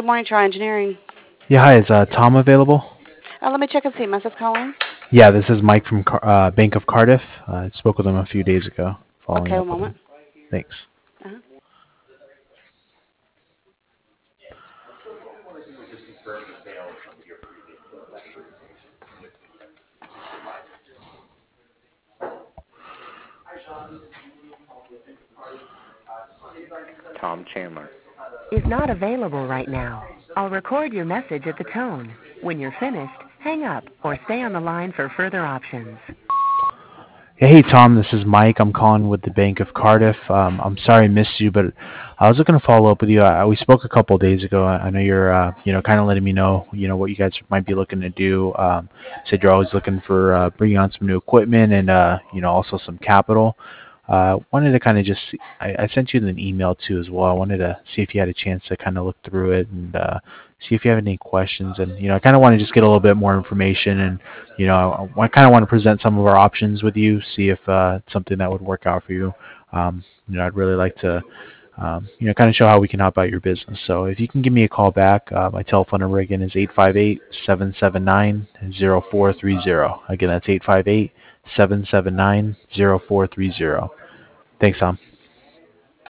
Good morning, Try Engineering. Yeah, hi. Is Tom available? Let me check and see. Message calling. Yeah, this is Mike from Bank of Cardiff. I spoke with him a few days ago, following Okay, up one with moment. him. Thanks. Uh-huh. Tom Chandler. Is not available right now. I'll record your message at the tone. When you're finished, hang up or stay on the line for further options. Yeah, hey, Tom. This is Mike. I'm calling with the Bank of Cardiff. I'm sorry I missed you, but I was looking to follow up with you. We spoke a couple of days ago. I know you're, kind of letting me know, what you guys might be looking to do. Said you're always looking for bringing on some new equipment and, also some capital. Wanted to kind of just, I sent you an email too as well. I wanted to see if you had a chance to kind of look through it and see if you have any questions. And, I kind of want to just get a little bit more information and, I kind of want to present some of our options with you, see if it's something that would work out for you. I'd really like to, kind of show how we can help out your business. So if you can give me a call back, my telephone number again is 858-779-0430. Again, that's 858-779-0430. Thanks, Tom.